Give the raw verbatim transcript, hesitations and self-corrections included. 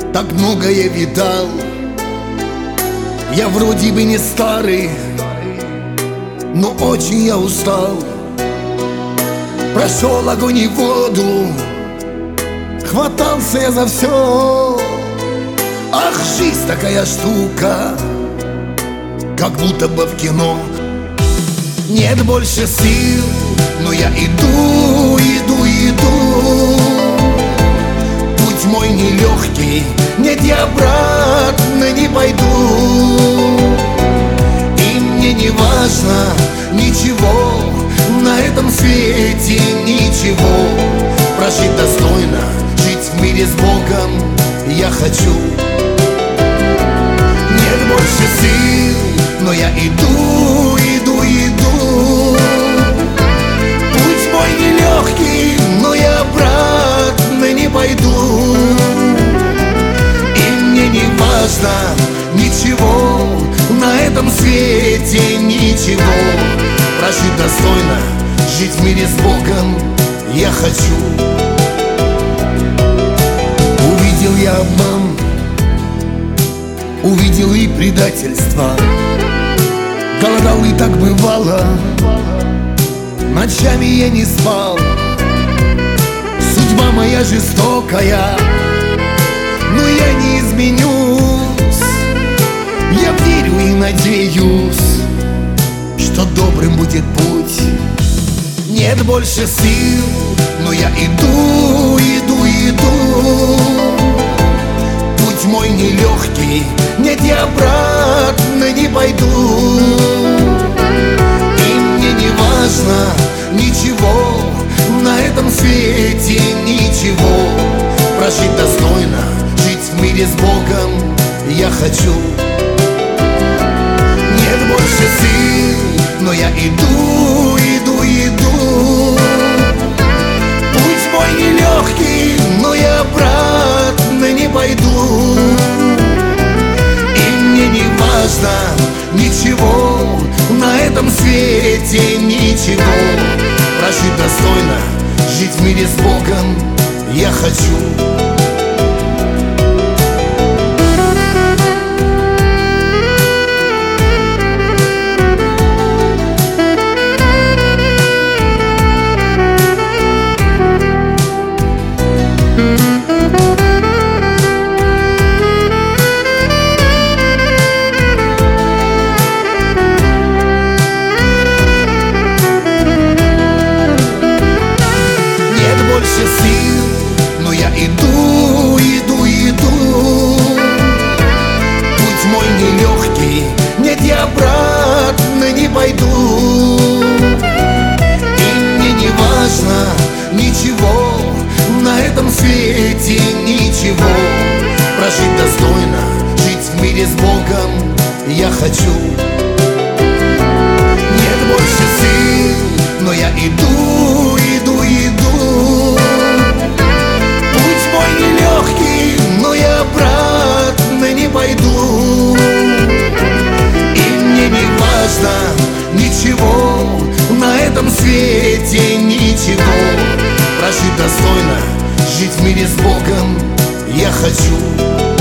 Так многое видал. Я вроде бы не старый, но очень я устал. Прошел огонь и воду, хватался я за все. Ах, жизнь такая штука, как будто бы в кино. Нет больше сил, но я иду, иду, иду. Путь мой нелегкий, нет, я обратно не пойду. И мне не важно ничего на этом свете, ничего. Прожить достойно, жить в мире с Богом я хочу. Нет больше сил, но я иду, иду, иду. Путь мой нелегкий, но я обратно не пойду. И мне не важно ничего на этом свете, ничего. Прожить достойно, жить в мире с Богом я хочу. Увидел я обман, увидел и предательство. Голодал и так бывало, ночами я не спал. Судьба моя жестокая, но я не изменюсь. Я верю и надеюсь, что добрым будет путь. Нет больше сил, но я иду, иду, иду. Путь мой нелегкий, нет, я обратно не пойду. И мне не важно ничего на этом свете, ничего. Прожить достойно, жить в мире с Богом я хочу. Нет больше сил, но я иду, иду, иду. Путь мой нелегкий, но я обратно не пойду. И мне не важно ничего на этом свете, ничего. Прожить достойно, жить в мире с Богом я хочу. Сил, но я иду, иду, иду. Путь мой нелегкий, нет, я обратно не пойду. И мне не важно ничего на этом свете, ничего. Прожить достойно, жить в мире с Богом я хочу. Нет больше сил, но я иду, иду, иду. Путь мой нелегкий, но я обратно не пойду. И мне не важно ничего на этом свете, ничего. Прожить достойно, жить в мире с Богом я хочу.